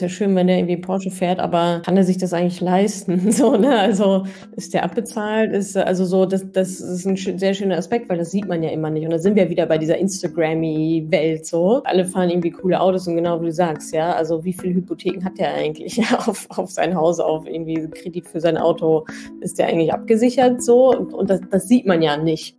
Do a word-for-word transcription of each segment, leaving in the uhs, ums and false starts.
Wäre schön, wenn der irgendwie Porsche fährt, aber kann er sich das eigentlich leisten? So, ne? Also ist der abbezahlt? Ist also so, das, das ist ein sch- sehr schöner Aspekt, weil das sieht man ja immer nicht. Und da sind wir wieder bei dieser Instagrammy-Welt so. Alle fahren irgendwie coole Autos und genau wie du sagst, ja. Also wie viele Hypotheken hat der eigentlich auf, auf sein Haus, auf irgendwie Kredit für sein Auto? Ist der eigentlich abgesichert so? Und, und das, das sieht man ja nicht.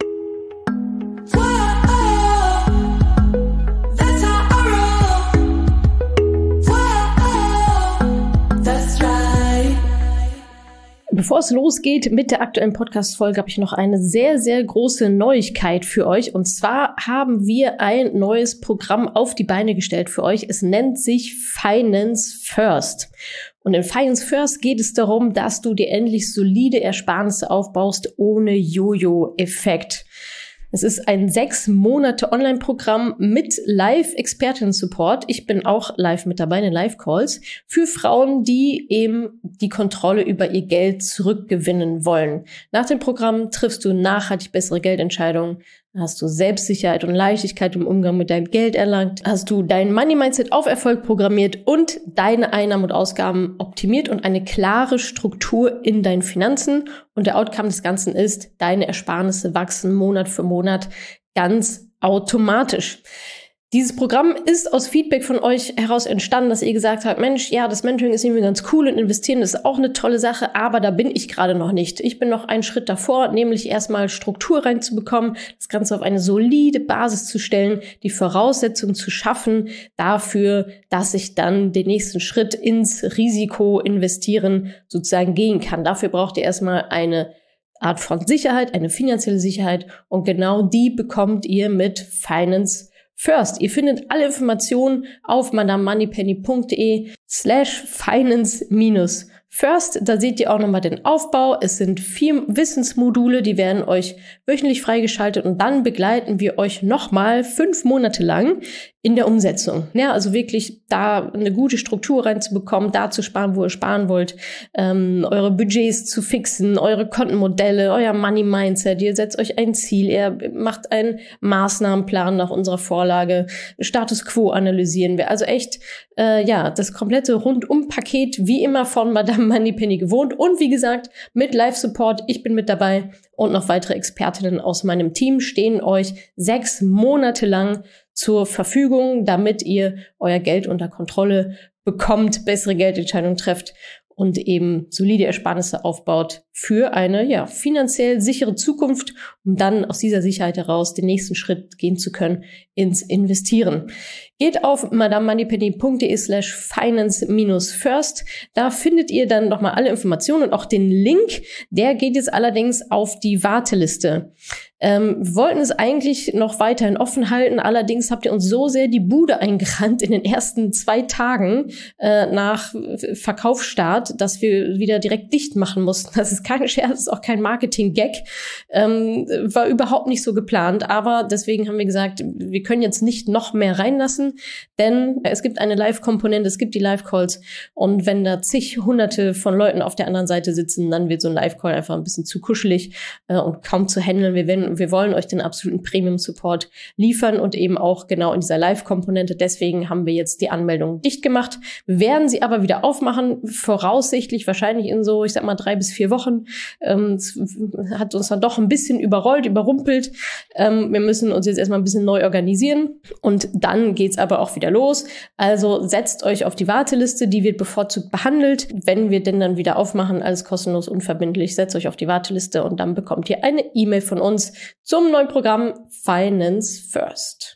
Bevor es losgeht mit der aktuellen Podcast-Folge, habe ich noch eine sehr, sehr große Neuigkeit für euch. Und zwar haben wir ein neues Programm auf die Beine gestellt für euch. Es nennt sich Finance First. Und in Finance First geht es darum, dass du dir endlich solide Ersparnisse aufbaust ohne Jojo-Effekt. Es ist ein sechs Monate Online-Programm mit Live-Expertinnen-Support. Ich bin auch live mit dabei in den Live-Calls für Frauen, die eben die Kontrolle über ihr Geld zurückgewinnen wollen. Nach dem Programm triffst du nachhaltig bessere Geldentscheidungen. Hast du Selbstsicherheit und Leichtigkeit im Umgang mit deinem Geld erlangt? Hast du dein Money-Mindset auf Erfolg programmiert und deine Einnahmen und Ausgaben optimiert und eine klare Struktur in deinen Finanzen? Und der Outcome des Ganzen ist, deine Ersparnisse wachsen Monat für Monat ganz automatisch. Dieses Programm ist aus Feedback von euch heraus entstanden, dass ihr gesagt habt, Mensch, ja, das Mentoring ist irgendwie ganz cool und investieren ist auch eine tolle Sache, aber da bin ich gerade noch nicht. Ich bin noch einen Schritt davor, nämlich erstmal Struktur reinzubekommen, das Ganze auf eine solide Basis zu stellen, die Voraussetzungen zu schaffen dafür, dass ich dann den nächsten Schritt ins Risiko investieren sozusagen gehen kann. Dafür braucht ihr erstmal eine Art von Sicherheit, eine finanzielle Sicherheit und genau die bekommt ihr mit Finance First. Ihr findet alle Informationen auf madamemoneypenny.de slash finance minus first. Da seht ihr auch nochmal den Aufbau. Es sind vier Wissensmodule, die werden euch wöchentlich freigeschaltet und dann begleiten wir euch nochmal fünf Monate lang in der Umsetzung. Ja, also wirklich da eine gute Struktur reinzubekommen, da zu sparen, wo ihr sparen wollt, ähm, eure Budgets zu fixen, eure Kontenmodelle, euer Money-Mindset. Ihr setzt euch ein Ziel, ihr macht einen Maßnahmenplan nach unserer Vorlage, Status Quo analysieren wir. Also echt, äh, ja, das komplette Rundum-Paket, wie immer von Madame Moneypenny gewohnt und wie gesagt, mit Live-Support. Ich bin mit dabei und noch weitere Expertinnen aus meinem Team stehen euch sechs Monate lang zur Verfügung, damit ihr euer Geld unter Kontrolle bekommt, bessere Geldentscheidungen trefft und eben solide Ersparnisse aufbaut für eine ja finanziell sichere Zukunft, um dann aus dieser Sicherheit heraus den nächsten Schritt gehen zu können ins Investieren. Geht auf madamemoneypenny.de slash finance minus first. Da findet ihr dann nochmal alle Informationen und auch den Link. Der geht jetzt allerdings auf die Warteliste. Ähm, wir wollten es eigentlich noch weiterhin offen halten. Allerdings habt ihr uns so sehr die Bude eingerannt in den ersten zwei Tagen äh, nach Verkaufsstart, dass wir wieder direkt dicht machen mussten. Das ist kein Scherz, das ist auch kein Marketing-Gag. Ähm, war überhaupt nicht so geplant. Aber deswegen haben wir gesagt, wir können jetzt nicht noch mehr reinlassen, denn es gibt eine Live-Komponente, es gibt die Live-Calls und wenn da zig hunderte von Leuten auf der anderen Seite sitzen, dann wird so ein Live-Call einfach ein bisschen zu kuschelig äh, und kaum zu handeln. Wir, werden, wir wollen euch den absoluten Premium-Support liefern und eben auch genau in dieser Live-Komponente. Deswegen haben wir jetzt die Anmeldung dicht gemacht. Wir werden sie aber wieder aufmachen, voraussichtlich wahrscheinlich in so, ich sag mal, drei bis vier Wochen. Ähm, es hat uns dann doch ein bisschen überrollt, überrumpelt. Ähm, wir müssen uns jetzt erstmal ein bisschen neu organisieren und dann geht's aber auch wieder los. Also setzt euch auf die Warteliste, die wird bevorzugt behandelt. Wenn wir denn dann wieder aufmachen, alles kostenlos, unverbindlich, setzt euch auf die Warteliste und dann bekommt ihr eine E-Mail von uns zum neuen Programm Finance First.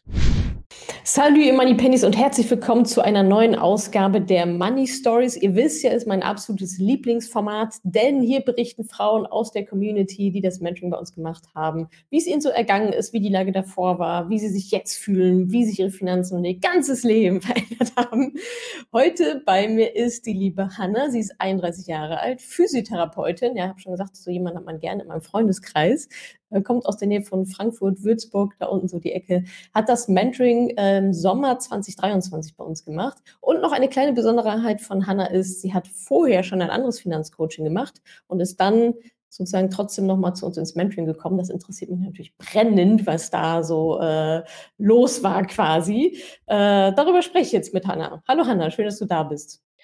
Salut ihr Money Pennies und herzlich willkommen zu einer neuen Ausgabe der Money Stories. Ihr wisst ja, ist mein absolutes Lieblingsformat, denn hier berichten Frauen aus der Community, die das Mentoring bei uns gemacht haben, wie es ihnen so ergangen ist, wie die Lage davor war, wie sie sich jetzt fühlen, wie sich ihre Finanzen und ihr ganzes Leben verändert haben. Heute bei mir ist die liebe Hanna. Sie ist einunddreißig Jahre alt, Physiotherapeutin. Ja, ich habe schon gesagt, so jemand hat man gerne in meinem Freundeskreis. Kommt aus der Nähe von Frankfurt, Würzburg, da unten so die Ecke, hat das Mentoring im Sommer zwanzig dreiundzwanzig bei uns gemacht. Und noch eine kleine Besonderheit von Hanna ist, sie hat vorher schon ein anderes Finanzcoaching gemacht und ist dann sozusagen trotzdem nochmal zu uns ins Mentoring gekommen. Das interessiert mich natürlich brennend, was da so äh, los war quasi. Äh, darüber spreche ich jetzt mit Hanna. Hallo Hanna, schön, dass du da bist.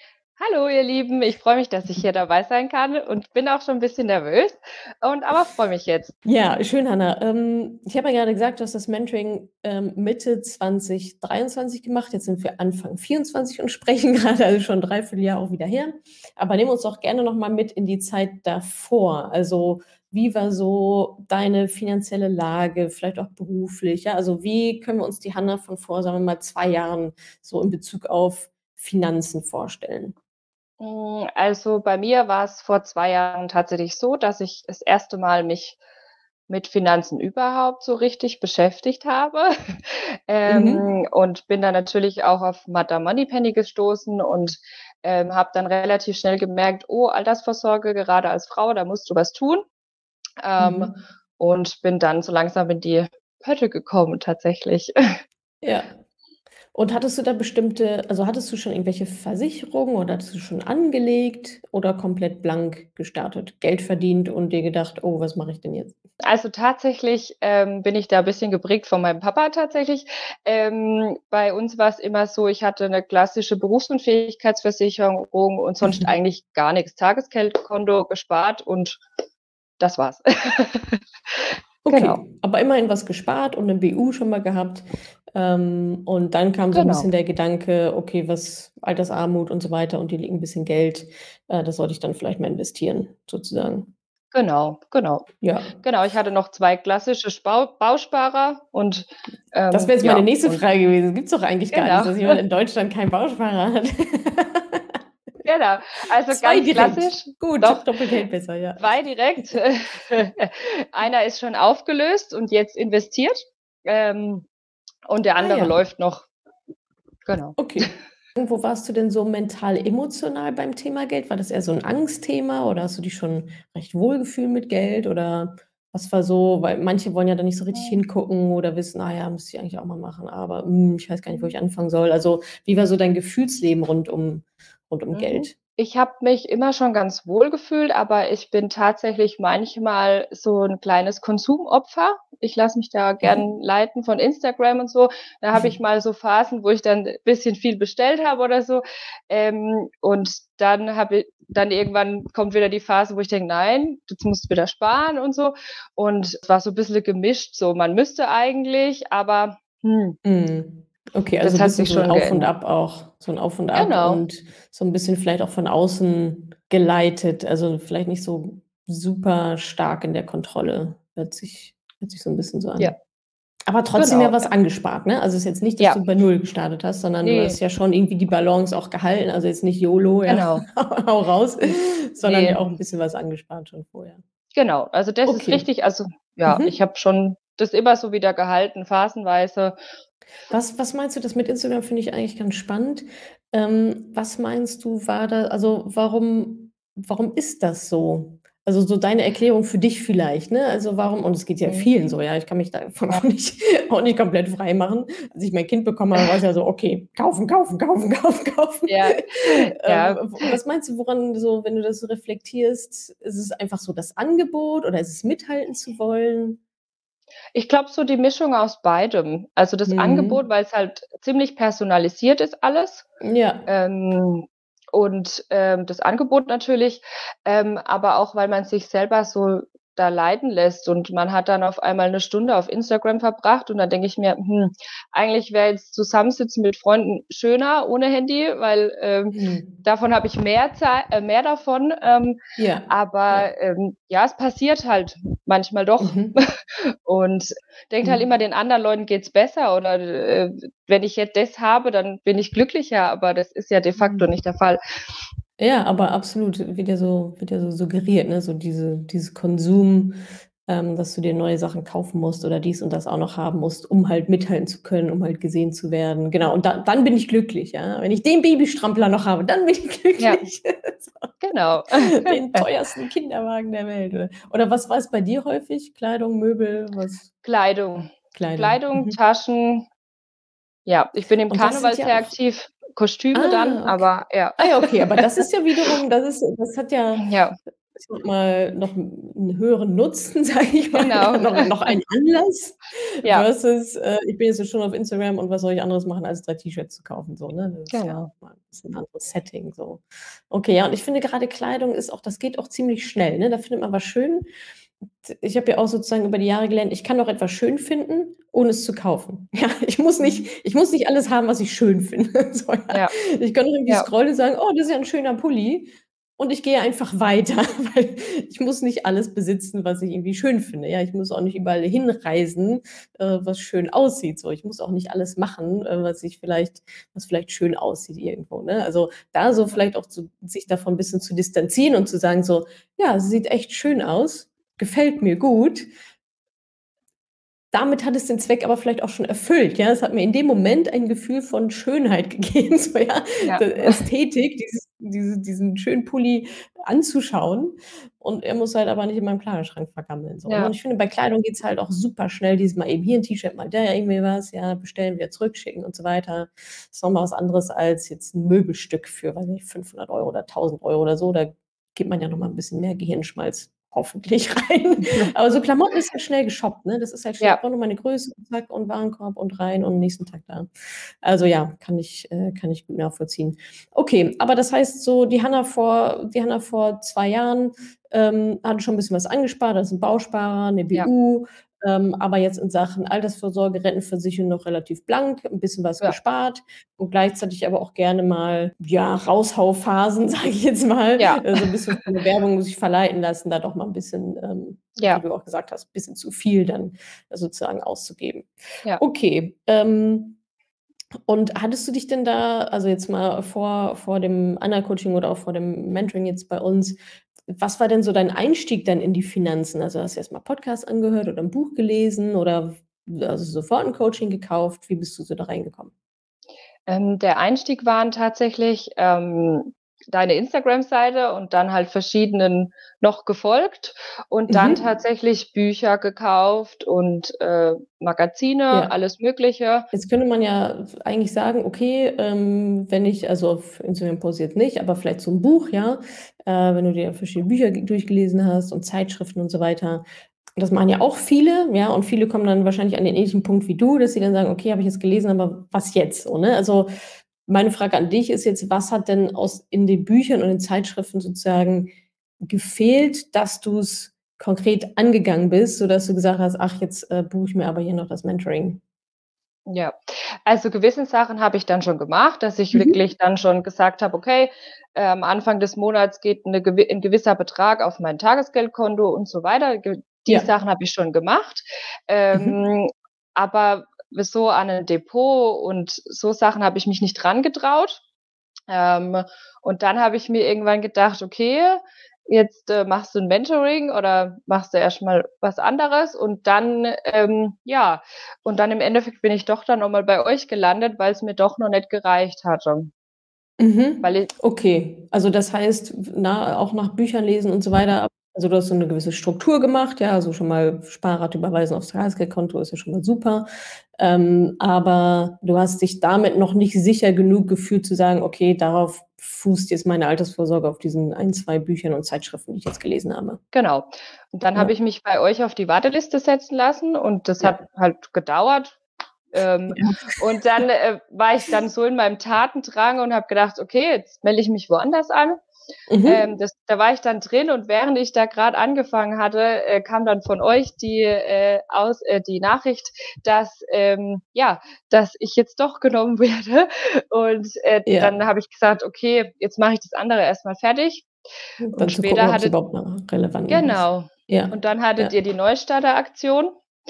Hallo ihr Lieben, ich freue mich, dass ich hier dabei sein kann und bin auch schon ein bisschen nervös und aber freue mich jetzt. Ja, schön, Hanna. Ähm, ich habe ja gerade gesagt, du hast das Mentoring ähm, Mitte zwanzig dreiundzwanzig gemacht. Jetzt sind wir Anfang vierundzwanzig und sprechen gerade, also schon dreiviertel Jahr auch wieder her. Aber nimm uns doch gerne noch mal mit in die Zeit davor. Also wie war so deine finanzielle Lage, vielleicht auch beruflich? Ja? Also wie können wir uns die Hanna von vor, sagen wir mal, zwei Jahren so in Bezug auf Finanzen vorstellen? Hm, also, bei mir war es vor zwei Jahren tatsächlich so, dass ich das erste Mal mich mit Finanzen überhaupt so richtig beschäftigt habe, Mhm. ähm, und bin dann natürlich auch auf Madame Moneypenny gestoßen und, ähm, habe dann relativ schnell gemerkt: „Oh, Altersvorsorge, gerade als Frau, da musst du was tun." Ähm, Mhm. und bin dann so langsam in die Pötte gekommen tatsächlich. Ja. Und hattest du da bestimmte, also hattest du schon irgendwelche Versicherungen oder hattest du schon angelegt oder komplett blank gestartet? Geld verdient und dir gedacht, oh, was mache ich denn jetzt? Also, tatsächlich, ähm, bin ich da ein bisschen geprägt von meinem Papa tatsächlich. Ähm, bei uns war es immer so, ich hatte eine klassische Berufsunfähigkeitsversicherung und sonst Mhm. eigentlich gar nichts. Tagesgeldkonto gespart und das war's. Genau, Okay, aber immerhin was gespart und 'ne B U schon mal gehabt. Ähm, und dann kam so ein genau, bisschen der Gedanke, okay, was Altersarmut und so weiter und dir liegt 'n bisschen Geld, äh, das sollte ich dann vielleicht mal investieren, sozusagen. genau, genau. Ja. Genau, ich hatte noch zwei klassische Spau Bausparer und, Das ähm, wäre jetzt meine ja, nächste und Frage gewesen. Gibt's doch eigentlich gar nicht, genau, dass jemand in Deutschland keinen Bausparer hat. genau. Also, Zwei ganz direkt. klassisch. Gut, Doch, doppelt hält besser, ja. zwei direkt. Einer ist schon aufgelöst und jetzt investiert, ähm, und der Ah andere ja, läuft noch. Genau. okay. Und wo warst du denn so mental emotional beim Thema Geld? War das eher so 'n Angstthema oder hast du dich schon recht wohl gefühlt mit Geld oder was war so, weil manche wollen ja da nicht so richtig Mhm. hingucken oder wissen: „Ah ja, müsste ich eigentlich auch mal machen, aber, hm, ich weiß gar nicht, wo ich anfangen soll.“ Also, wie war so dein Gefühlsleben rund um rund um Mhm. Geld? Ich habe mich immer schon ganz wohl gefühlt, aber ich bin tatsächlich manchmal so 'n kleines Konsumopfer. Ich lasse mich da gern Mhm. leiten von Instagram und so. Da habe ich mal so Phasen, wo ich dann bisschen viel bestellt habe oder so. Ähm, und dann habe i dann irgendwann kommt wieder die Phase, wo ich denke: „Nein, jetzt musst du wieder sparen" und so. Und es war so bisschen gemischt, so man müsste eigentlich, aber, hm, Mhm. Okay, also das so 'n hat bisschen sich so 'n schon Auf und geändert. Ab auch, so 'n Auf und Ab Genau, und so 'n bisschen vielleicht auch von außen geleitet, also vielleicht nicht so super stark in der Kontrolle. Hört sich hört sich so 'n bisschen so ja, an. Aber trotzdem ja genau, was ja. angespart, ne? Also ist jetzt nicht, dass Ja, du bei Null gestartet hast, sondern du ne. hast ja schon irgendwie die Balance auch gehalten. Also jetzt nicht YOLO, ja, Genau. hau raus, N sondern ja ne, auch 'n bisschen was angespart schon vorher. genau. Also, das ist Okay. richtig. Also, ja, ich Mhm. habe schon das immer so wieder gehalten, phasenweise. Was was meinst du, das mit Instagram finde ich eigentlich ganz spannend. Ähm, was meinst du, war da, also, warum warum ist das so? Also, so deine Erklärung für dich vielleicht, ne? Also, warum, und es geht ja Mhm. vielen so, ja, ich kann mich davon Ja. auch nicht auch nicht komplett frei machen. Als ich mein Kind bekommen habe, war's ja so: „Okay, kaufen, kaufen, kaufen, kaufen, kaufen.“ Ja, Ähm, ja. w was meinst du, woran so, wenn du das so reflektierst, ist es einfach so das Angebot oder ist es mithalten zu wollen? Ich glaube, so die Mischung aus beidem. Also, das Angebot, Mhm. weil's halt ziemlich personalisiert ist alles, Ja. ähm, und, ähm, das Angebot natürlich, ähm, aber auch, weil man sich selber so da leiten lässt und man hat dann auf einmal 'ne Stunde auf Instagram verbracht und dann denke ich mir: „Hm, eigentlich wäre jetzt Zusammensitzen mit Freunden schöner ohne Handy, weil, ähm, Mhm. davon habe ich mehr Zei äh, mehr davon." Ähm, Ja, ja. aber, ähm, ja, es passiert halt manchmal doch Mhm. und denkt halt immer, Mhm. den anderen Leuten geht's besser oder, äh, wenn ich jetzt das habe, dann bin ich glücklicher, aber das ist ja de facto Mhm. nicht der Fall. Ja, aber absolut, wird ja so wird ja so suggeriert, ne, so diese dieses Konsum, ähm, dass du dir neue Sachen kaufen musst oder dies und das auch noch haben musst, um halt mithalten zu können, um halt gesehen zu werden. Genau, und da dann bin ich glücklich, ja? Wenn ich den Babystrampler noch habe, dann bin ich Ja, glücklich. genau. So, den teuersten Kinderwagen der Welt, oder oder was war es bei dir häufig? Kleidung, Möbel, was? Kleidung. Kleidung. Kleidung, Mhm. Taschen. Ja, ich bin im Und das sind Karneval ja sehr auch, aktiv, Kostüme dann, ah, okay. aber ja. Ah ja, okay, aber das ist ja wiederum, das ist das hat ja Ja. ist noch mal noch 'n höheren Nutzen, sage ich mal, Genau. noch noch ein Anlass Ja, versus, äh, ich bin jetzt schon auf Instagram und was soll ich anderes machen, als drei T-Shirts zu kaufen, so, ne? Das ist ja genau. auch mal 'n bisschen anderes Setting so. Okay, ja, und ich finde gerade Kleidung ist auch das geht auch ziemlich schnell, ne? Da findet man was schön. Ich habe ja auch sozusagen über die Jahre gelernt, ich kann doch etwas schön finden, ohne es zu kaufen. Ja, ich muss nicht Mhm. ich muss nicht alles haben, was ich schön finde. So, ja. Ja, Ich kann doch irgendwie ja, scrollen und sagen: „Oh, das ist ja 'n schöner Pulli." Und ich gehe einfach weiter, weil ich muss nicht alles besitzen, was ich irgendwie schön finde. Ja, ich muss auch nicht überall hinreisen, äh, was schön aussieht, so. Ich muss auch nicht alles machen, äh, was ich vielleicht was vielleicht schön aussieht irgendwo, ne? Also, da so vielleicht auch zu sich davon 'n bisschen zu distanzieren und zu sagen so: „Ja, sie sieht echt schön aus, gefällt mir gut." Damit hat es den Zweck aber vielleicht auch schon erfüllt, ja? Es hat mir in dem Moment ein Gefühl von Schönheit gegeben, so, ja, ja, d Ästhetik, dieses diese diesen schönen Pulli anzuschauen und er muss halt aber nicht in meinem Kleiderschrank vergammeln, so, ne? Und ja, ich finde, bei Kleidung geht's halt auch super schnell, dieses mal eben hier 'n T-Shirt, mal da irgendwie was, ja, bestellen, wieder zurückschicken und so weiter. Ist noch mal was anderes als jetzt 'n Möbelstück für, weiß nicht, fünfhundert Euro oder tausend Euro oder so. Da gibt man ja noch mal 'n bisschen mehr Gehirnschmalz hoffentlich rein. Aber so Klamotten ist halt schnell geshoppt, ne? Das ist halt schnell, ich ja, brauche nur meine Größe, zack und Warenkorb und rein und nächsten Tag da. Also ja, kann ich äh, kann ich gut nachvollziehen. Okay, aber das heißt so, die Hannah vor die Hannah vor zwei Jahren, ähm, hatte schon 'n bisschen was angespart, also 'n Bausparer, 'ne ja, B U, ähm, aber jetzt in Sachen Altersvorsorge, Rentenversicherung noch relativ blank, 'n bisschen was ja, gespart und gleichzeitig aber auch gerne mal, ja, Raushauphasen, sage ich jetzt mal, ja, äh, so 'n bisschen von der Werbung sich verleiten lassen, da doch mal 'n bisschen, ähm, wie ja, du auch gesagt hast, bisschen zu viel dann sozusagen auszugeben. ja. Okay, ähm, und hattest du dich denn da also jetzt mal vor vor dem Anna-Coaching oder auch vor dem Mentoring jetzt bei uns, was war denn so dein Einstieg dann in die Finanzen? Also, hast du erst mal Podcast angehört oder 'n Buch gelesen oder also sofort 'n Coaching gekauft? Wie bist du so da reingekommen? Ähm, der Einstieg waren tatsächlich, ähm, deine Instagram-Seite und dann halt verschiedenen noch gefolgt und dann Mhm. tatsächlich Bücher gekauft und, äh, Magazine, Ja. alles Mögliche. Jetzt könnte man ja eigentlich sagen, okay, ähm, wenn ich also auf Instagram poste jetzt nicht, aber vielleicht so 'n Buch, ja, äh, wenn du dir verschiedene Bücher g durchgelesen hast und Zeitschriften und so weiter. Das machen ja auch viele, ja, und viele kommen dann wahrscheinlich an den ähnlichen Punkt wie du, dass sie dann sagen: „Okay, habe ich jetzt gelesen, aber was jetzt?" So, ne? Also, meine Frage an dich ist jetzt, was hat denn aus in den Büchern und den Zeitschriften sozusagen gefehlt, dass du's konkret angegangen bist, sodass du gesagt hast: „Ach, jetzt, äh, buche ich mir aber hier noch das Mentoring." Ja, also gewisse Sachen habe ich dann schon gemacht, dass ich Mhm. wirklich dann schon gesagt habe: „Okay, äh, am Anfang des Monats geht 'ne gewi 'n gewisser Betrag auf mein Tagesgeldkonto“ und so weiter. Ge die Ja. Sachen habe ich schon gemacht. Mhm. Ähm, aber so an 'n Depot und so Sachen habe ich mich nicht rangetraut. Ähm, und dann habe ich mir irgendwann gedacht: „Okay, jetzt, äh, machst du 'n Mentoring oder machst du erst mal was anderes.“ Und dann, ähm ja, und dann im Endeffekt bin ich doch dann noch mal bei euch gelandet, weil's mir doch noch nicht gereicht hatte. Weil Mhm. i Okay. Also, das heißt, w na auch nach Büchern lesen und so weiter also, du hast so 'ne gewisse Struktur gemacht, ja, also schon mal Sparrate überweisen aufs Tagesgeldkonto ist ja schon mal super. Ähm, aber du hast dich damit noch nicht sicher genug gefühlt zu sagen: „Okay, darauf fußt jetzt meine Altersvorsorge auf diesen ein, zwei Büchern und Zeitschriften, die ich jetzt gelesen habe." Genau. Und dann habe Ja, ich mich bei euch auf die Warteliste setzen lassen und das hat ja, halt gedauert. Ähm, ja. und dann, äh, war ich dann so in meinem Tatendrang und habe gedacht: „Okay, jetzt melde ich mich woanders an.“ Ähm, Mhm. das da war ich dann drin und während ich da grad angefangen hatte, äh, kam dann von euch die, äh, aus äh, die Nachricht, dass, ähm, ja, dass ich jetzt doch genommen werde. Und, äh, Ja. dann habe ich gesagt: „Okay, jetzt mache ich das andere erst mal fertig.“ Und Dann zu gucken, später ob's hattet überhaupt noch relevant noch ist. genau. Ja, Und dann hattet ja. ihr die Neustarter-Aktion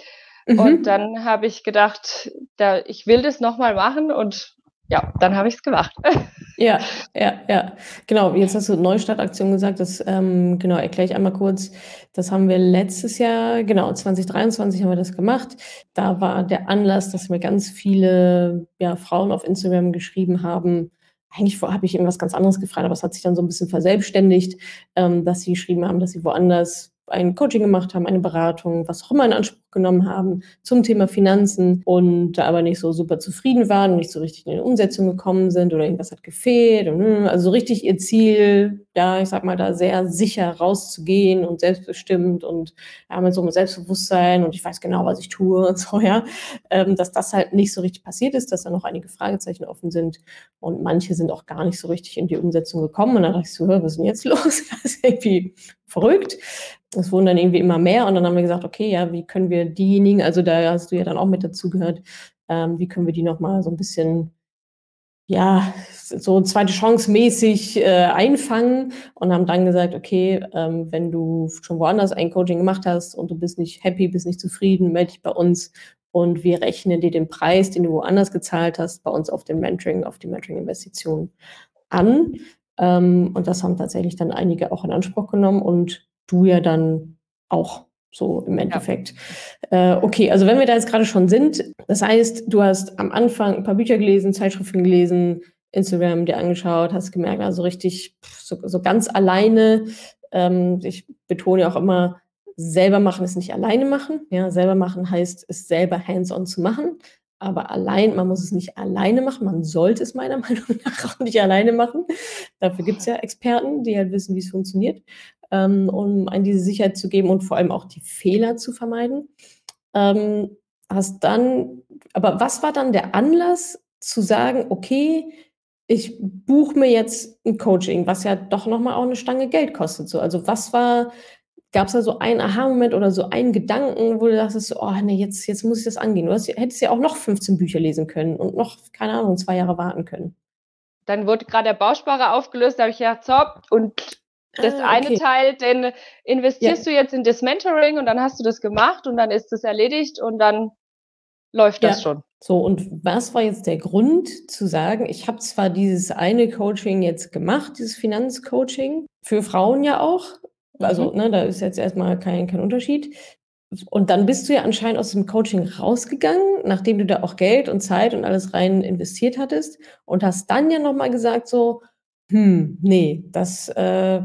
und Mhm. dann habe ich gedacht, da ich will das noch mal machen und ja, dann habe ich's gemacht. Ja, ja, ja. Genau, jetzt hast du Neustartaktion gesagt, das, ähm, genau, erkläre ich einmal kurz. Das haben wir letztes Jahr genau, zwanzig dreiundzwanzig haben wir das gemacht. Da war der Anlass, dass mir ganz viele, ja, Frauen auf Instagram geschrieben haben eigentlich vor habe ich irgendwas ganz anderes gefragt, aber es hat sich dann so 'n bisschen verselbstständigt, ähm, dass sie geschrieben haben, dass sie woanders ein Coaching gemacht haben, eine Beratung, was auch immer in Anspruch genommen haben zum Thema Finanzen und da aber nicht so super zufrieden waren und nicht so richtig in die Umsetzung gekommen sind oder irgendwas hat gefehlt. Und, also so richtig ihr Ziel, da, ich sag mal, da sehr sicher rauszugehen und selbstbestimmt und ja, mit so einem Selbstbewusstsein und ich weiß genau, was ich tue und so, ja, ähm, dass das halt nicht so richtig passiert ist, dass da noch einige Fragezeichen offen sind und manche sind auch gar nicht so richtig in die Umsetzung gekommen und dann dachte ich so, was ist denn jetzt los? Das ist irgendwie verrückt. Es wurden dann irgendwie immer mehr und dann haben wir gesagt, okay, ja, wie können wir diejenigen, also da hast du ja dann auch mit dazu gehört, ähm, wie können wir die nochmal so ein bisschen, ja, so zweite Chance mäßig äh, einfangen und haben dann gesagt, okay, ähm, wenn du schon woanders ein Coaching gemacht hast und du bist nicht happy, bist nicht zufrieden, melde dich bei uns und wir rechnen dir den Preis, den du woanders gezahlt hast, bei uns auf den Mentoring, auf die Mentoring-Investition an. Ähm, und das haben tatsächlich dann einige auch in Anspruch genommen und du ja dann auch so im Endeffekt. Ja. Äh, okay, also wenn wir da jetzt gerade schon sind, das heißt, du hast am Anfang ein paar Bücher gelesen, Zeitschriften gelesen, Instagram dir angeschaut, hast gemerkt, also richtig so, so ganz alleine. Ähm, ich betone ja auch immer, selber machen ist nicht alleine machen. Ja, selber machen heißt, es selber hands-on zu machen. Aber allein, man muss es nicht alleine machen, man sollte es meiner Meinung nach auch nicht alleine machen. Dafür gibt es ja Experten, die halt wissen, wie es funktioniert, ähm, um einem diese Sicherheit zu geben und vor allem auch die Fehler zu vermeiden. Ähm, hast dann, aber was war dann der Anlass zu sagen, okay, ich buche mir jetzt ein Coaching, was ja doch nochmal auch eine Stange Geld kostet. So. Also was war, gab es da so einen Aha-Moment oder so einen Gedanken, wo du dachtest, oh nee, jetzt, jetzt muss ich das angehen. Du hast, hättest ja auch noch fünfzehn Bücher lesen können und noch, keine Ahnung, zwei Jahre warten können. Dann wurde gerade der Bausparer aufgelöst, da habe ich gedacht, so, und das ah, eine okay. Teil, den investierst ja. du jetzt in das Mentoring und dann hast du das gemacht und dann ist das erledigt und dann läuft das ja. schon. So, und was war jetzt der Grund zu sagen, ich habe zwar dieses eine Coaching jetzt gemacht, dieses Finanzcoaching, für Frauen ja auch, also mhm. ne, da ist jetzt erstmal kein, kein Unterschied. Und dann bist du ja anscheinend aus dem Coaching rausgegangen, nachdem du da auch Geld und Zeit und alles rein investiert hattest und hast dann ja nochmal gesagt so, hm, nee, das, äh,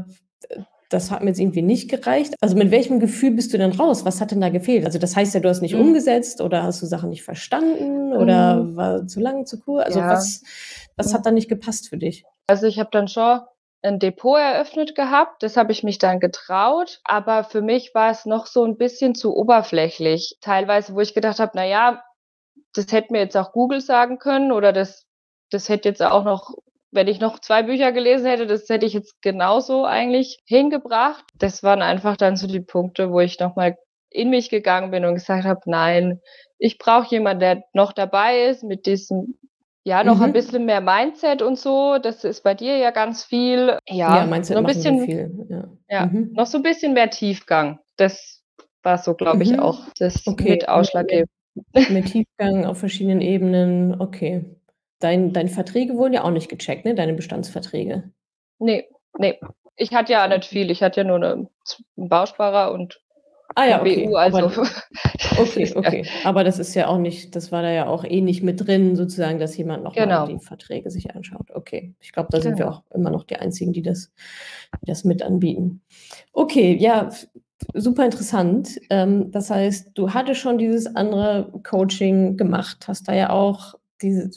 das hat mir jetzt irgendwie nicht gereicht. Also mit welchem Gefühl bist du denn raus? Was hat denn da gefehlt? Also das heißt ja, du hast nicht mhm. umgesetzt oder hast du Sachen nicht verstanden oder mhm. war zu lang, zu kurz? Also ja. was, was hat da nicht gepasst für dich? Also ich habe dann schon ein Depot eröffnet gehabt, das habe ich mich dann getraut, aber für mich war es noch so ein bisschen zu oberflächlich. Teilweise, wo ich gedacht habe, na ja, das hätte mir jetzt auch Google sagen können oder das, das hätte jetzt auch noch, wenn ich noch zwei Bücher gelesen hätte, das hätte ich jetzt genauso eigentlich hingebracht. Das waren einfach dann so die Punkte, wo ich nochmal in mich gegangen bin und gesagt habe, nein, ich brauche jemanden, der noch dabei ist mit diesem, ja, noch mhm. ein bisschen mehr Mindset und so. Das ist bei dir ja ganz viel. Ja, ja Mindset noch ein bisschen, viel. Ja, ja mhm. noch so ein bisschen mehr Tiefgang. Das war so, glaube ich, mhm. auch das okay. mit ausschlaggebend. Mit, mit Tiefgang auf verschiedenen Ebenen, okay. Dein, deine Verträge wurden ja auch nicht gecheckt, ne? Deine Bestandsverträge. Nee, nee. Ich hatte ja nicht viel. Ich hatte ja nur eine, einen Bausparer und ah, ja, okay. B U, also. Aber, okay, okay. Aber das ist ja auch nicht, das war da ja auch eh nicht mit drin, sozusagen, dass jemand nochmal genau. die Verträge sich anschaut. Okay. Ich glaube, da sind genau. wir auch immer noch die Einzigen, die das, die das mit anbieten. Okay, ja, super interessant. Ähm, das heißt, du hattest schon dieses andere Coaching gemacht, hast da ja auch diese,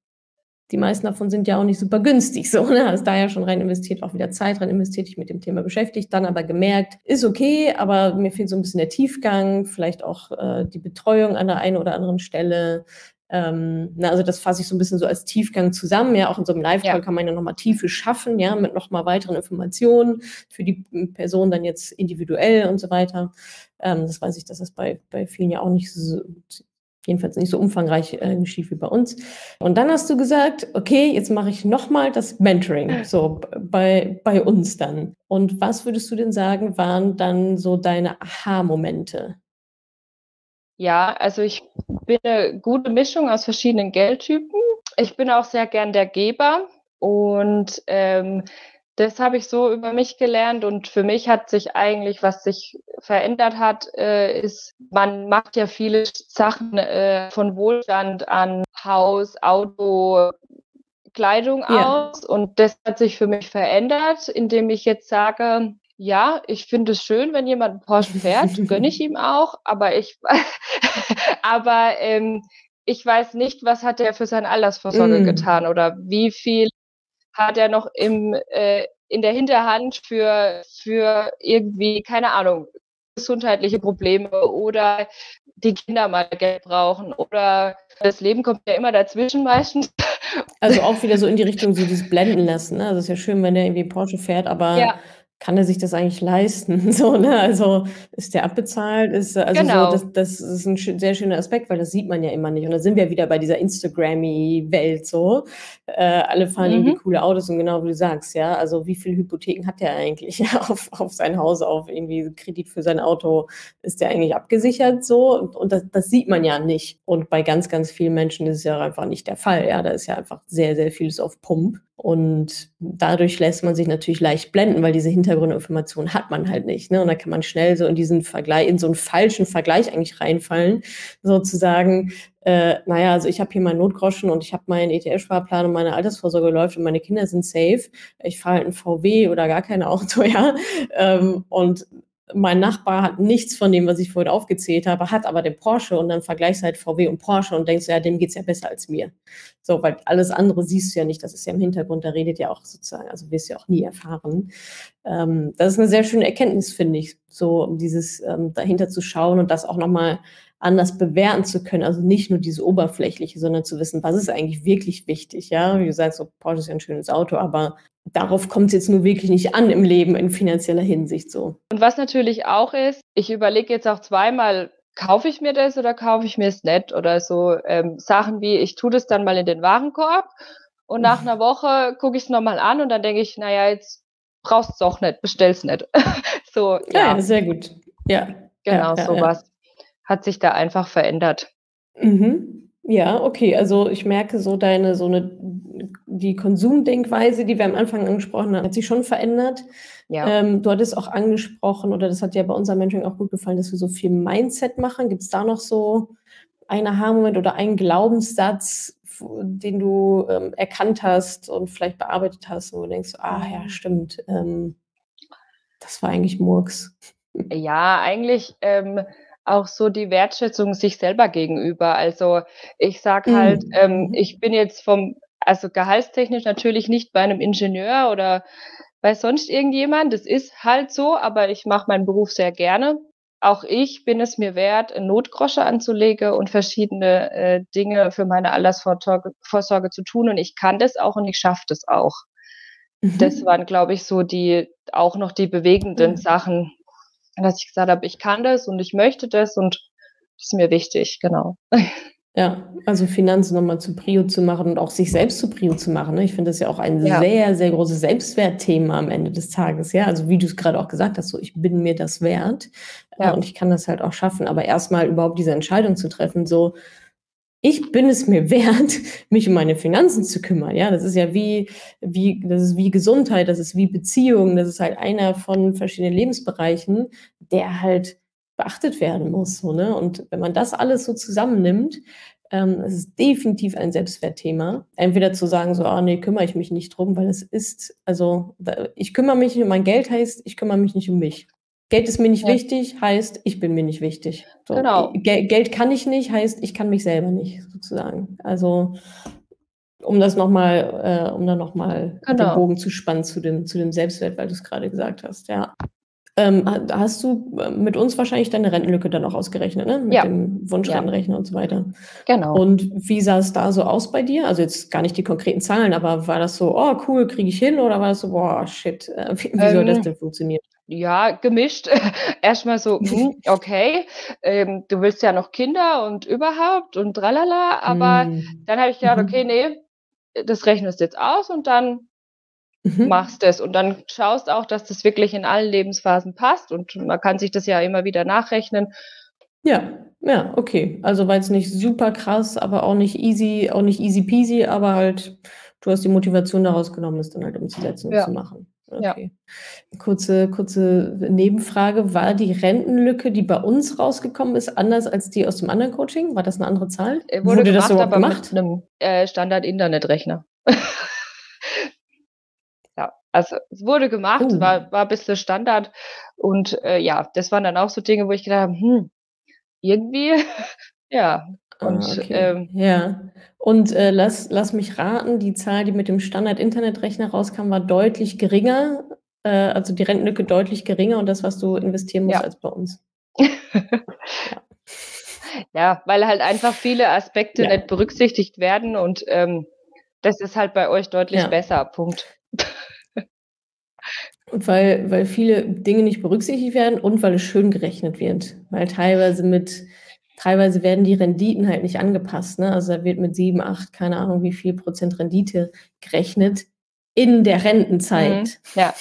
die meisten davon sind ja auch nicht super günstig, so, ne? Hast da ja schon rein investiert, auch wieder Zeit rein investiert, dich mit dem Thema beschäftigt, dann aber gemerkt, ist okay, aber mir fehlt so ein bisschen der Tiefgang, vielleicht auch äh, die Betreuung an der einen oder anderen Stelle. Ähm, na, also das fasse ich so ein bisschen so als Tiefgang zusammen. Ja, auch in so einem Live-Call ja. kann man ja nochmal Tiefe schaffen, ja, mit nochmal weiteren Informationen für die Person dann jetzt individuell und so weiter. Ähm, das weiß ich, dass das bei, bei vielen ja auch nicht so, jedenfalls nicht so umfangreich äh, geschieht wie bei uns. Und dann hast du gesagt, okay, jetzt mache ich nochmal das Mentoring, so bei, bei uns dann. Und was würdest du denn sagen, waren dann so deine Aha-Momente? Ja, also ich bin eine gute Mischung aus verschiedenen Geldtypen. Ich bin auch sehr gern der Geber und ähm, das habe ich so über mich gelernt und für mich hat sich eigentlich, was sich verändert hat, äh, ist, man macht ja viele Sachen äh, von Wohlstand an Haus, Auto, Kleidung ja. aus und das hat sich für mich verändert, indem ich jetzt sage, Ja, ich finde es schön, wenn jemand 'n Porsche fährt, gönne ich ihm auch, aber ich aber, ähm, ich weiß nicht, was hat der für seine Altersvorsorge Mhm. getan oder wie viel hat er noch im äh, in der Hinterhand für für irgendwie, keine Ahnung, gesundheitliche Probleme oder die Kinder mal Geld brauchen oder das Leben kommt ja immer dazwischen meistens. Also, auch wieder so in die Richtung so dieses blenden lassen, ne? Also, ist ja schön, wenn der irgendwie Porsche fährt, aber Ja. kann der sich das eigentlich leisten? So, ne? Also, ist der abbezahlt? Ist also, so das Genau. das ist 'n sch sehr schöner Aspekt, weil das sieht man ja immer nicht. Und da sind wir wieder bei dieser Instagrammy Welt so. Äh, alle fahren irgendwie Mhm. coole Autos und genau wie du sagst, ja, also, wie viel Hypotheken hat der eigentlich auf auf sein Haus, auf irgendwie Kredit für sein Auto? Ist der eigentlich abgesichert so? Und und das das sieht man ja nicht. Und bei ganz, ganz vielen Menschen ist es ja einfach nicht der Fall, ja? Da ist ja einfach sehr, sehr vieles auf Pump. Und dadurch lässt man sich natürlich leicht blenden, weil diese Hintergrundinformation hat man halt nicht, ne? Und dann kann man schnell so in diesen Vergleich in so 'n falschen Vergleich eigentlich reinfallen, sozusagen, äh, na ja, also, ich habe hier meinen Notgroschen und ich habe meinen E T F-Sparplan und meine Altersvorsorge läuft und meine Kinder sind safe. Ich fahre halt 'n V W oder gar kein Auto, ja? Ähm, und mein Nachbar hat nichts von dem, was ich vorhin aufgezählt habe, hat aber den Porsche und dann vergleichst du halt V W und Porsche und denkst: „Ja, dem geht's ja besser als mir.“ So, weil alles andere siehst du ja nicht. Das ist ja im Hintergrund, da redet ja auch sozusagen also, wirst du ja auch nie erfahren. Ähm, das ist 'ne sehr schöne Erkenntnis, finde ich, so dieses, ähm, dahinter zu schauen und das auch noch mal anders bewerten zu können. Also, nicht nur diese Oberflächliche, sondern zu wissen, was ist eigentlich wirklich wichtig, ja? Wie du sagst, so Porsche ist ja 'n schönes Auto, aber darauf kommt's jetzt nur wirklich nicht an im Leben in finanzieller Hinsicht so. Und was natürlich auch ist, ich überlege jetzt auch zweimal: „Kaufe ich mir das oder kaufe ich mir's nicht?“ Oder so, ähm, Sachen wie, ich tue das dann mal in den Warenkorb und nach 'ner Woche gucke ich's noch mal an und dann denke ich: „Na ja, jetzt brauchst du's doch nicht, bestell's nicht.“ So, Ah ja, ja. sehr gut. Ja, ja, Genau, ja, so ja. was hat sich da einfach verändert. Mhm. Ja, okay. Also, ich merke so deine so 'ne die Konsumdenkweise, die wir am Anfang angesprochen haben, hat sich schon verändert. Ja. Ähm, du hattest auch angesprochen oder das hat dir bei unserem Mentoring auch gut gefallen, dass wir so viel Mindset machen. Gibt's da noch so einen Aha-Moment oder einen Glaubenssatz, f den du, ähm, erkannt hast und vielleicht bearbeitet hast, wo du denkst: „Ah ja, Mhm. stimmt, ähm, das war eigentlich Murks?“ Ja, eigentlich, ähm, auch so die Wertschätzung sich selber gegenüber. Also, ich sage halt, Mhm. ähm, Mhm. ich bin jetzt vom also, gehaltstechnisch natürlich nicht bei 'nem Ingenieur oder bei sonst irgendjemand. Das ist halt so, aber ich mache meinen Beruf sehr gerne. Auch ich bin es mir wert, 'n Notgroschen anzulegen und verschiedene, äh, Dinge für meine Altersvortorge Vorsorge zu tun und ich kann das auch und ich schaffe das auch. Das Mhm. waren, glaube ich, so die auch noch die bewegenden Ja. Sachen, dass ich gesagt habe: „Ich kann das und ich möchte das und ist mir wichtig“, genau. Ja, also, Finanzen noch mal zur Prio zu machen und auch sich selbst zur Prio zu machen, ne? Ich finde das ja auch ein Ja. sehr, sehr großes Selbstwertthema am Ende des Tages, ja? Also, wie du's grade auch gesagt hast, so: „Ich bin mir das wert, äh, Ja. und ich kann das halt auch schaffen.“ Aber erst mal überhaupt diese Entscheidung zu treffen, so: „Ich bin es mir wert, mich um meine Finanzen zu kümmern“, ja? Das ist ja wie wie das ist wie Gesundheit, das ist wie Beziehung, das ist halt einer von verschiedenen Lebensbereichen, der halt beachtet werden muss so, ne? Und wenn man das alles so zusammennimmt, ähm, ist es definitiv ein Selbstwertthema. Entweder zu sagen so: „Ah ne, kümmere ich mich nicht drum“, weil es ist also, da ich kümmere mich nicht um mein Geld heißt, ich kümmere mich nicht um mich. Geld ist mir nicht Ja. wichtig, heißt, ich bin mir nicht wichtig. So, i Genau. Gel Geld kann ich nicht, heißt, ich kann mich selber nicht sozusagen. Also, um das noch mal äh, um da noch mal den Genau. Bogen zu spannen zu dem zu dem Selbstwert, weil du's grade gesagt hast, ja. Ähm, ha hast du, äh, mit uns wahrscheinlich deine Rentenlücke dann auch ausgerechnet, ne? Mit Ja. dem Ja. Wunschrentenrechner und so weiter. Genau. Und wie sah es da so aus bei dir? Also, jetzt gar nicht die konkreten Zahlen, aber war das so: „Oh cool, kriege ich hin“, oder war das so: „Boah, shit, äh, wie wie soll das Ähm, denn funktionieren?“ ja, gemischt. Erst mal so: „Hm, okay, ähm, du willst ja noch Kinder und überhaupt und tralala“, aber Mhm. dann habe ich gedacht: „Okay, Mhm. ne, das rechnest du jetzt aus und dann Mhm. machst das.“ Und dann schaust auch, dass das wirklich in allen Lebensphasen passt und man kann sich das ja immer wieder nachrechnen. Ja, ja, okay. Also, war jetzt nicht super krass, aber auch nicht easy auch nicht easy peasy, aber halt du hast die Motivation daraus genommen, es dann halt umzusetzen und zu Ja. machen. Ja. Okay. Kurze kurze Nebenfrage: War die Rentenlücke, die bei uns rausgekommen ist, anders als die aus dem anderen Coaching? War das 'ne andere Zahl? Äh, wurde Wurde das gemacht, überhaupt aber mit gemacht? 'nem, äh, Standard-Internetrechner. Ja. Also, es wurde gemacht, Oh. war war ein bisschen Standard und, äh, ja, das waren dann auch so Dinge, wo ich gedacht habe: „Hm, irgendwie, ja." Ah, Und, okay. ähm Ja. Und, äh, lass lass mich raten, die Zahl, die mit dem Standard-Internetrechner rauskam, war deutlich geringer, äh, also die Rentenlücke deutlich geringer und das, was du investieren musst, ja. als bei uns. Ja. Ja, weil halt einfach viele Aspekte Ja, nicht berücksichtigt werden und, ähm, das ist halt bei euch deutlich ja. besser, Punkt. Und weil weil viele Dinge nicht berücksichtigt werden und weil es schön gerechnet wird. Weil teilweise mit teilweise werden die Renditen halt nicht angepasst, ne? Also, da wird mit sieben, acht, keine Ahnung, wie viel Prozent Rendite gerechnet in der Mhm, Rentenzeit. ja.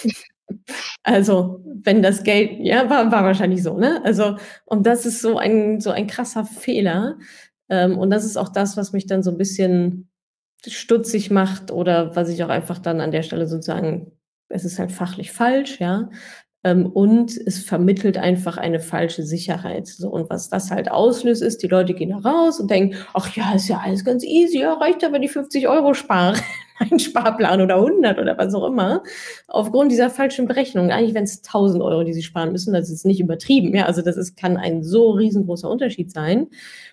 Also, wenn das Geld ja, war war wahrscheinlich so, ne? Also, und das ist so ein so ein krasser Fehler. Ähm, und das ist auch das, was mich dann so 'n bisschen stutzig macht oder was ich auch einfach dann an der Stelle sozusagen es ist halt fachlich falsch, ja. Ähm, und es vermittelt einfach eine falsche Sicherheit. So, und was das halt auslöst, ist, die Leute gehen da raus und denken: „Ach ja, ist ja alles ganz easy, ja, reicht ja, wenn ich fünfzig Euro spare, mein Sparplan oder hundert oder was auch immer." Aufgrund dieser falschen Berechnung. Eigentlich wären's tausend Euro, die sie sparen müssen. Das ist nicht übertrieben, ja. Also, das ist kann ein so riesengroßer Unterschied sein.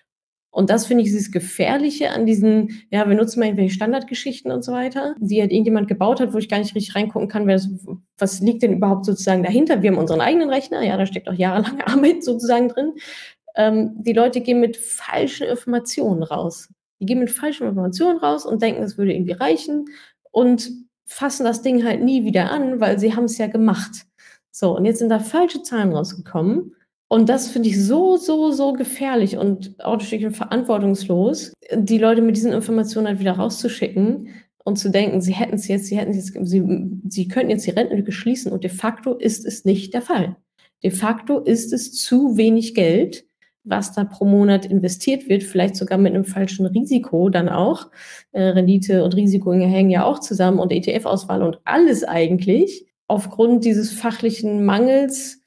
Und das finde ich ist das Gefährliche an diesen ja, wir nutzen mal irgendwelche Standardgeschichten und so weiter, die halt irgendjemand gebaut hat, wo ich gar nicht richtig reingucken kann, wer das was liegt denn überhaupt sozusagen dahinter? Wir haben unseren eigenen Rechner, ja, da steckt auch jahrelange Arbeit sozusagen drin. Ähm, die Leute gehen mit falschen Informationen raus. Die gehen mit falschen Informationen raus und denken, es würde irgendwie reichen und fassen das Ding halt nie wieder an, weil sie haben's ja gemacht. So, und jetzt sind da falsche Zahlen rausgekommen und das finde ich so, so, so gefährlich und auch Stückchen verantwortungslos, die Leute mit diesen Informationen halt wieder rauszuschicken und zu denken, sie hätten's jetzt sie hätten's jetzt sie sie könnten jetzt die Rentenlücke schließen und de facto ist es nicht der Fall. De facto ist es zu wenig Geld, was da pro Monat investiert wird, vielleicht sogar mit 'nem falschen Risiko dann auch. Äh, Rendite und Risiko hängen ja auch zusammen und E T F-Auswahl und alles eigentlich aufgrund dieses fachlichen Mangels,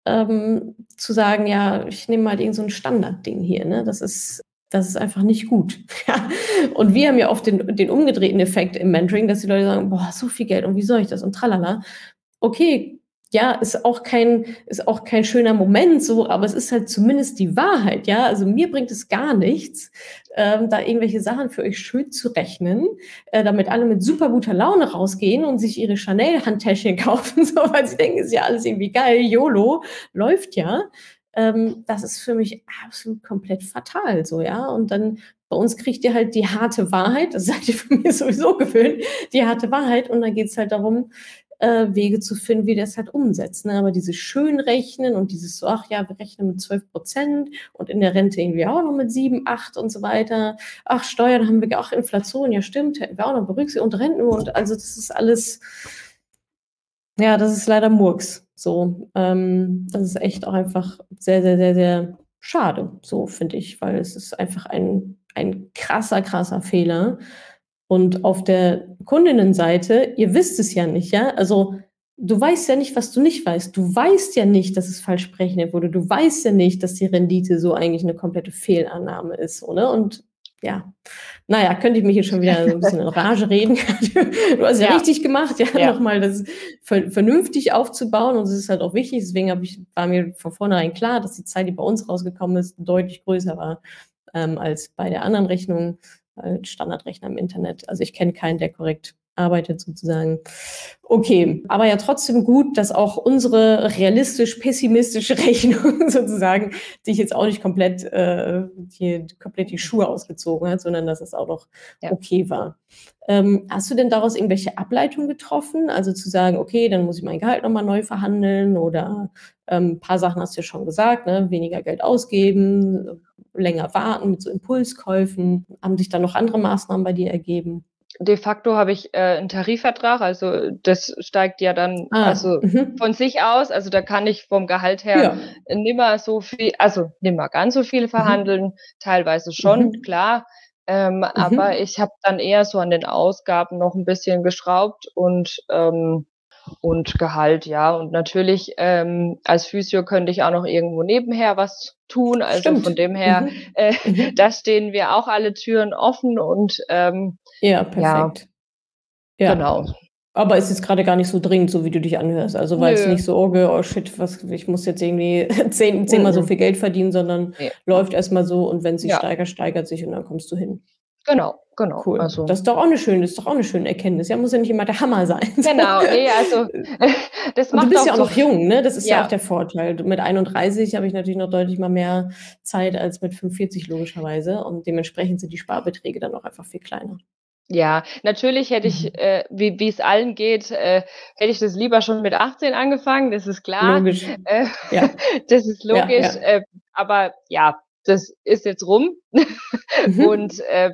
ähm, zu sagen: „Ja, ich nehme mal irgend so 'n Standardding hier", ne? Das ist das ist einfach nicht gut. Ja. Und wir haben ja oft den den umgedrehten Effekt im Mentoring, dass die Leute sagen: „Boah, so viel Geld und wie soll ich das?" und tralala. Okay, ja, ist auch kein ist auch kein schöner Moment so, aber es ist halt zumindest die Wahrheit, ja? Also, mir bringt es gar nichts, ähm, da irgendwelche Sachen für euch schön zu rechnen, äh, damit alle mit super guter Laune rausgehen und sich ihre Chanel-Handtäschchen kaufen, so, weil sie denken, ist ja alles irgendwie geil, YOLO, läuft ja. Ähm, das ist für mich absolut komplett fatal so, ja? Und dann bei uns kriegt ihr halt die harte Wahrheit, das seid ihr von mir sowieso gewöhnt, die harte Wahrheit und dann geht's halt darum, äh, Wege zu finden, wie ihr das halt umsetzt, ne? Aber dieses Schönrechnen und dieses so: „Ach ja, wir rechnen mit zwölf Prozent und in der Rente irgendwie auch noch mit sieben, acht und so weiter. Ach, Steuern haben wir ach, Inflation, ja stimmt, hätten wir auch noch berücksichtigt und Renten" und also, das ist alles ja, das ist leider Murks, so. Ähm, das ist echt auch einfach sehr, sehr, sehr, sehr schade, so finde ich, weil es ist einfach ein ein krasser, krasser Fehler. Und auf der Kundinnenseite, ihr wisst es ja nicht, ja? Also, du weißt ja nicht, was du nicht weißt. Du weißt ja nicht, dass es falsch berechnet wurde. Du weißt ja nicht, dass die Rendite so eigentlich 'ne komplette Fehlannahme ist so, ne? Und ja, na ja, könnte ich mich jetzt schon wieder so 'n bisschen in Rage reden. Du hast ja Ja, richtig gemacht, ja, ja. noch mal das ver vernünftig aufzubauen und es ist halt auch wichtig. Deswegen habe ich war mir von vornherein klar, dass die Zahl, die bei uns rausgekommen ist, deutlich größer war, ähm, als bei der anderen Rechnung, äh, Standardrechner im Internet. Also, ich kenne keinen, der korrekt arbeitet sozusagen. Okay, aber ja trotzdem gut, dass auch unsere realistisch-pessimistische Rechnung sozusagen dich jetzt auch nicht komplett äh, die komplett die Schuhe ausgezogen hat, sondern dass es auch noch Ja. okay war. Ähm, hast du denn daraus irgendwelche Ableitungen getroffen? Also, zu sagen: „Okay, dann muss ich mein Gehalt noch mal neu verhandeln" oder, ähm, paar Sachen hast du ja schon gesagt, ne, weniger Geld ausgeben, länger warten mit so Impulskäufen. Haben sich da noch andere Maßnahmen bei dir ergeben? De facto habe ich, äh, 'n Tarifvertrag, also, das steigt ja dann, Ah, also, mhm. von sich aus. Also, da kann ich vom Gehalt her Ja. nimmer so viel also, nimmer ganz so viel Mhm. verhandeln, teilweise schon, Mhm. klar. Ähm, aber Mhm. ich habe dann eher so an den Ausgaben noch 'n bisschen geschraubt und, ähm und Gehalt, ja. Und natürlich, ähm, als Physio könnte ich auch noch irgendwo nebenher was tun. Also, von Stimmt. dem her, Mhm. äh, Mhm. da stehen wir auch alle Türen offen und, ähm, Ja, ja perfekt. Ja. genau. Aber es ist gerade gar nicht so dringend, so wie du dich anhörst. Also war jetzt Nö. nicht so, oh, oh shit, was, ich muss jetzt irgendwie zehn, zehnmal so Mhm. viel Geld verdienen, sondern Nee. läuft erstmal so und wenn es sich Ja. steigert, steigert sich und dann kommst du hin. Genau, genau. Cool. Also Das ist doch auch eine schöne, das ist doch auch eine schöne Erkenntnis. Ja, muss ja nicht immer der Hammer sein. Genau, ne, also das Und du macht bist auch ja auch so noch jung, ne? Das ist ja auch ja. der Vorteil. Du mit einunddreißig habe ich natürlich noch deutlich mal mehr Zeit als mit fünfundvierzig logischerweise und dementsprechend sind die Sparbeträge dann auch einfach viel kleiner. Ja, natürlich hätte Mhm. ich, äh, wie wie es allen geht, äh, hätte ich das lieber schon mit achtzehn angefangen, das ist klar. Logisch. Äh, Ja. das ist Ja, logisch, ja. äh, aber ja, das ist jetzt rum. Mhm. Und, ähm,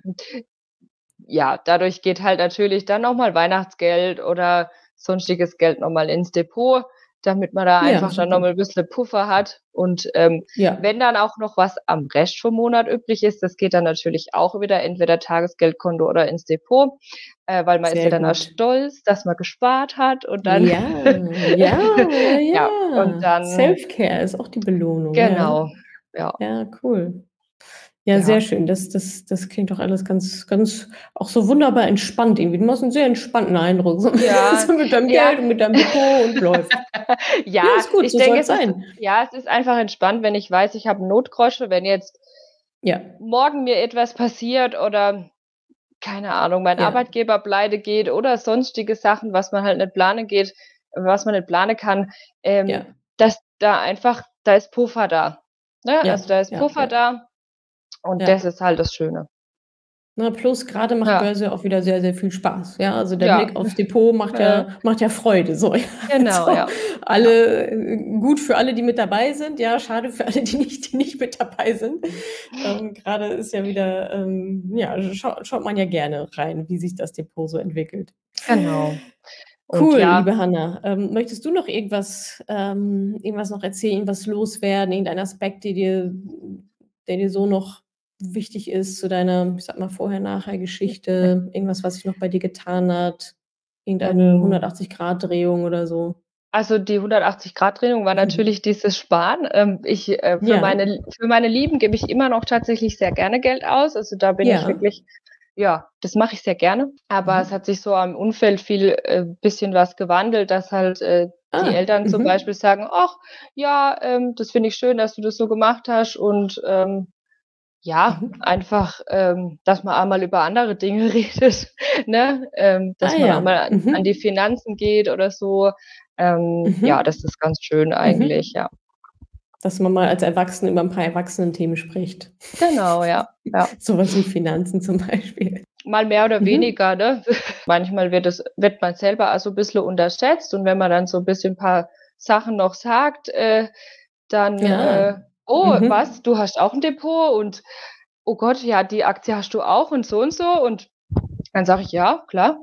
ja, dadurch geht halt natürlich dann noch mal Weihnachtsgeld oder sonstiges Geld noch mal ins Depot, damit man da Ja, einfach dann noch super. mal 'n bisschen Puffer hat. Und, ähm, Ja. wenn dann auch noch was am Rest vom Monat übrig ist, das geht dann natürlich auch wieder entweder Tagesgeldkonto oder ins Depot, äh, weil man ist ja Sehr dann auch gut. stolz, dass man gespart hat und dann Ja, ja, ja, ja, und ja. dann Self-Care ist auch die Belohnung, ja. Genau, ja. Ja, cool. Ja, sehr Ja. schön. Das das das klingt doch alles ganz ganz auch so wunderbar entspannt irgendwie. Du machst 'n sehr entspannten Eindruck, so Ja, so mit deinem ja. Geld und mit deinem Depot und läuft. Ja, Ja, ist gut, ich so denke, soll's es ist sein. ja, es ist einfach entspannt, wenn ich weiß, ich habe 'n Notgroschen, wenn jetzt Ja. morgen mir etwas passiert oder, keine Ahnung, mein Ja. Arbeitgeber pleite geht oder sonstige Sachen, was man halt nicht planen geht was man nicht planen kann, ähm, Ja. dass da einfach da ist Puffer da, ne? Ja, Also, da ist ja, Puffer ja. da und das Ja. ist halt das Schöne. Na, plus grade macht Ja. Börse auch wieder sehr, sehr viel Spaß. Ja, also der Ja. Blick aufs Depot macht Ja. ja macht ja Freude, so. Genau, Also, ja. Ja. alle äh, gut für alle, die mit dabei sind, ja, schade für alle, die nicht die nicht mit dabei sind. Ähm, grade ist ja wieder, ähm ja, schau schaut man ja gerne rein, wie sich das Depot so entwickelt. Genau. Und Cool, ja liebe Hanna. Ähm, möchtest du noch irgendwas ähm, irgendwas noch erzählen, was loswerden, irgendein Aspekt, der dir der dir so noch wichtig ist zu deiner, ich sage mal, Vorher-Nachher-Geschichte? Irgendwas, was sich noch bei dir getan hat? Irgendeine Ähm hundertachtzig-Grad-Drehung oder so? Also, die hundertachtzig-Grad-Drehung war natürlich dieses Sparen. Ähm, ich äh, für Ja. meine für meine Lieben gebe ich immer noch tatsächlich sehr gerne Geld aus. Also, da bin ich Ja. wirklich ja, das mache ich sehr gerne. Aber es Mhm. hat sich so am Umfeld viel äh, bisschen was gewandelt, dass halt, äh, die Ah, Eltern zum mhm. Beispiel sagen: „Ach ja, ähm, das finde ich schön, dass du das so gemacht hast.“ Und, ähm, ja, Mhm. einfach, ähm, dass man auch mal über andere Dinge redet, ne? Ähm, Ah dass man auch ja, mal an an die mhm. Finanzen geht oder so. Ähm, ja, Mhm. das ist ganz schön eigentlich, Mhm. ja. Dass man mal als Erwachsene über 'n paar Erwachsenenthemen spricht. Genau, ja, ja. So was wie Finanzen zum Beispiel. Mal mehr oder Mhm. weniger, ne? Manchmal wird es wird man selber auch so 'n bisschen unterschätzt und wenn man dann so 'n bisschen paar Sachen noch sagt, äh, dann, Ja. äh: „Oh, Mhm. was, du hast auch 'n Depot und oh Gott, ja, die Aktie hast du auch und so und so?“ Und dann sage ich: „Ja, klar.“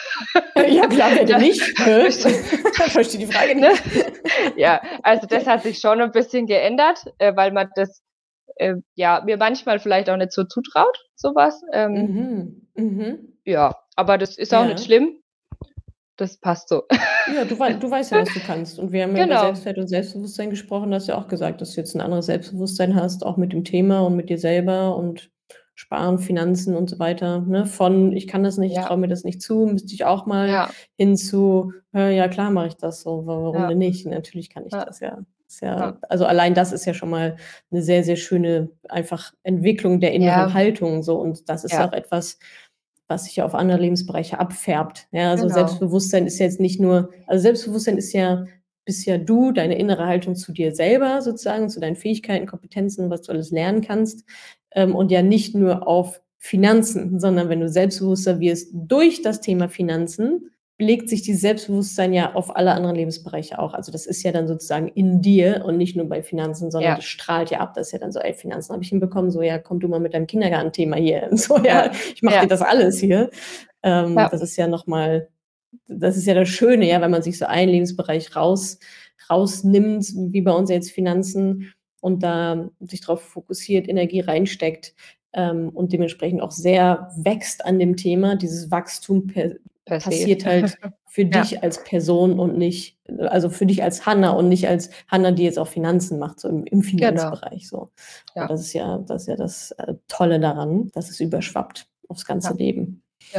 Ja klar, wer denn Ja, nicht? Hä? verste Verstehe die Frage ne? nicht. Ja, also, das hat sich schon 'n bisschen geändert, äh, weil man das, äh, ja, mir manchmal vielleicht auch nicht so zutraut, so was. Ähm Mhm, mhm. Ja, aber das ist auch nicht Ja. schlimm. Das passt so. Ja, du wei du weißt ja, was du kannst. Und wir haben ja über Genau. Selbstwert und Selbstbewusstsein gesprochen. Du hast ja auch gesagt, dass du jetzt 'n anderes Selbstbewusstsein hast, auch mit dem Thema und mit dir selber und Sparen, Finanzen und so weiter, ne? Von: „Ich kann das nicht, ich Ja. traue mir das nicht zu, müsste ich auch mal“, Ja. hin zu: „Äh, ja klar mache ich das so, wa warum Ja. denn nicht? Natürlich kann ich Ja. das, ja.“ Ist ja Ja. also, allein das ist ja schon mal 'ne sehr, sehr schöne einfach Entwicklung der inneren Ja. Haltung so und das ist ja Ja. auch etwas, was sich ja auf andere Lebensbereiche abfärbt. Ja, also, Genau. Selbstbewusstsein ist ja jetzt nicht nur also, Selbstbewusstsein ist ja bist ja du, deine innere Haltung zu dir selber sozusagen, zu deinen Fähigkeiten, Kompetenzen, was du alles lernen kannst, ähm, und ja nicht nur auf Finanzen, sondern wenn du selbstbewusster wirst durch das Thema Finanzen, legt sich dieses Selbstbewusstsein ja auf alle anderen Lebensbereiche auch. Also, das ist ja dann sozusagen in dir und nicht nur bei Finanzen, sondern Ja. das strahlt ja ab. Das ist ja dann so: „Ey, Finanzen habe ich hinbekommen, so, ja, komm du mal mit deinem Kindergartenthema hier so, ja, Ja, ich mache dir ja. das alles hier.“ Ähm, Ja. das ist ja noch mal das ist ja das Schöne, ja, wenn man sich so einen Lebensbereich raus rausnimmt, wie bei uns jetzt Finanzen und da sich drauf fokussiert, Energie reinsteckt, ähm, und dementsprechend auch sehr wächst an dem Thema. Dieses Wachstum per Per se. passiert halt für Ja. dich als Person und nicht also, für dich als Hanna und nicht als Hanna, die jetzt auch Finanzen macht, so im im Genau. Finanzbereich so. Und Ja. das ist ja das ist ja das, äh, Tolle daran, dass es überschwappt aufs ganze Ja. Leben. Ja.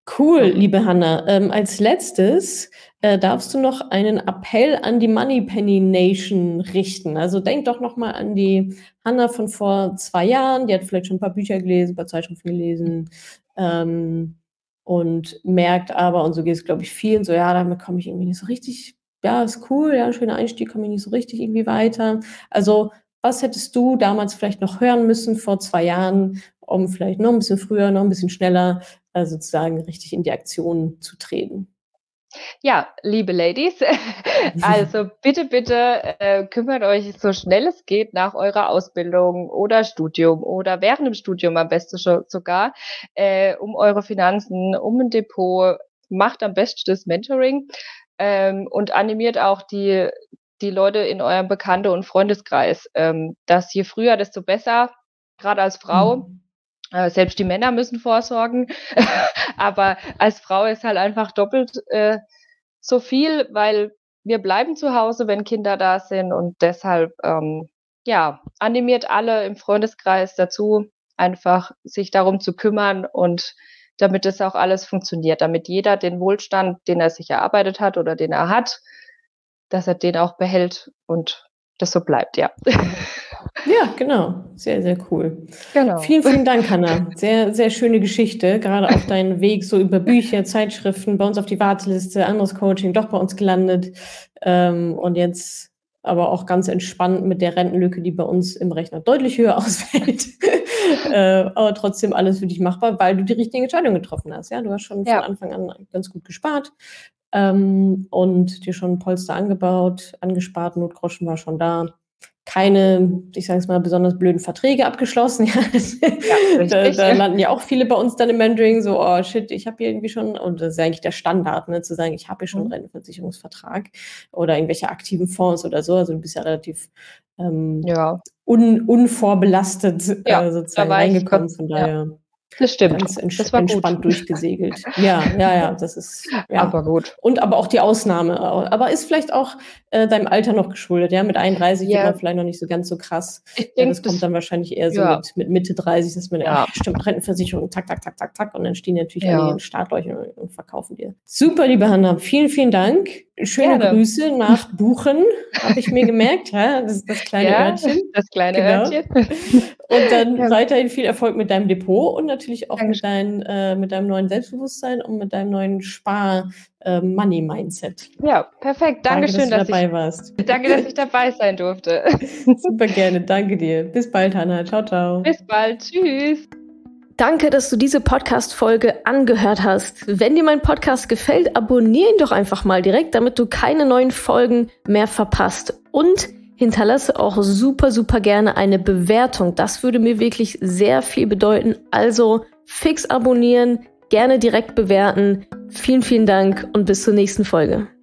Cool, liebe Hanna. Ähm, als letztes äh, darfst du noch einen Appell an die Moneypenny Nation richten. Also denk doch noch mal an die Hanna von vor zwei Jahren. Die hat vielleicht schon ein paar Bücher gelesen, ein paar Zeitschriften gelesen ähm, und merkt aber, und so geht es, glaube ich, vielen, so, ja, damit komme ich irgendwie nicht so richtig, ja, ist cool, ja, schöner Einstieg, komme ich nicht so richtig irgendwie weiter. Also was hättest du damals vielleicht noch hören müssen vor zwei Jahren, um vielleicht noch ein bisschen früher, noch ein bisschen schneller äh, sozusagen richtig in die Aktion zu treten? Ja, liebe Ladies, also bitte, bitte äh, kümmert euch so schnell es geht nach eurer Ausbildung oder Studium oder während dem Studium am besten schon sogar äh, um eure Finanzen, um ein Depot. Macht am besten das Mentoring ähm, und animiert auch die die Leute in eurem Bekannte- und Freundeskreis, ähm, dass je früher, desto besser, gerade als Frau. Mhm. Äh, selbst die Männer müssen vorsorgen, aber als Frau ist halt einfach doppelt äh, so viel, weil wir bleiben zu Hause, wenn Kinder da sind und deshalb, ähm, ja, animiert alle im Freundeskreis dazu, einfach sich darum zu kümmern und damit das auch alles funktioniert, damit jeder den Wohlstand, den er sich erarbeitet hat oder den er hat, dass er den auch behält und das so bleibt, ja. Ja, genau. Sehr, sehr cool. Genau. Vielen, vielen Dank, Hanna. Sehr, sehr schöne Geschichte. Gerade auch deinen Weg so über Bücher, Zeitschriften, bei uns auf die Warteliste, anderes Coaching, doch bei uns gelandet. Ähm, und jetzt aber auch ganz entspannt mit der Rentenlücke, die bei uns im Rechner deutlich höher ausfällt. äh, aber trotzdem alles für dich machbar, weil du die richtige Entscheidung getroffen hast. Ja, du hast schon Ja. von Anfang an ganz gut gespart. Ähm, und dir schon ein Polster angebaut, angespart, Notgroschen war schon da. Keine, ich sage es mal, besonders blöden Verträge abgeschlossen. Ja, da, da landen ja auch viele bei uns dann im Mentoring so, oh shit, ich habe hier irgendwie schon, und das ist ja eigentlich der Standard, ne, zu sagen, ich habe hier schon einen Mhm. Rentenversicherungsvertrag oder irgendwelche aktiven Fonds oder so. Also du bist ja relativ ähm, Ja. un, unvorbelastet Ja, äh, sozusagen da war ich reingekommen. Gott, Von ja. daher Das stimmt. ganz ents Das war entspannt gut. durchgesegelt. Ja, ja, ja, das ist, ja. Aber gut. Und aber auch die Ausnahme. Aber ist vielleicht auch äh, deinem Alter noch geschuldet, ja? Mit einunddreißig Ja. wird man vielleicht noch nicht so ganz so krass. Ich Ja, denke, das kommt das, dann wahrscheinlich eher so ja. mit, mit Mitte dreißig, dass man, Ja. ach, stimmt, Rentenversicherung, tak, tak, tak, tak, tak. Und dann stehen natürlich Ja. alle in den Startlöchern und, und verkaufen dir. Super, liebe Hanna. Vielen, vielen Dank. Schöne Gerne. Grüße nach Buchen, habe ich mir gemerkt. Ja? Das ist das kleine Ja, Örtchen. das kleine Genau. Örtchen. Und dann Ja. weiterhin viel Erfolg mit deinem Depot und natürlich auch mit, Dankeschön. dein, äh, mit deinem neuen Selbstbewusstsein und mit deinem neuen Spar-Money-Mindset. Ja, perfekt. Danke, Dankeschön, dass du dass dabei ich, warst. danke, dass ich dabei sein durfte. Super gerne, danke dir. Bis bald, Hanna. Ciao, ciao. Bis bald. Tschüss. Danke, dass du diese Podcast-Folge angehört hast. Wenn dir mein Podcast gefällt, abonniere ihn doch einfach mal direkt, damit du keine neuen Folgen mehr verpasst. Und hinterlasse auch super, super gerne eine Bewertung. Das würde mir wirklich sehr viel bedeuten. Also fix abonnieren, gerne direkt bewerten. Vielen, vielen Dank und bis zur nächsten Folge.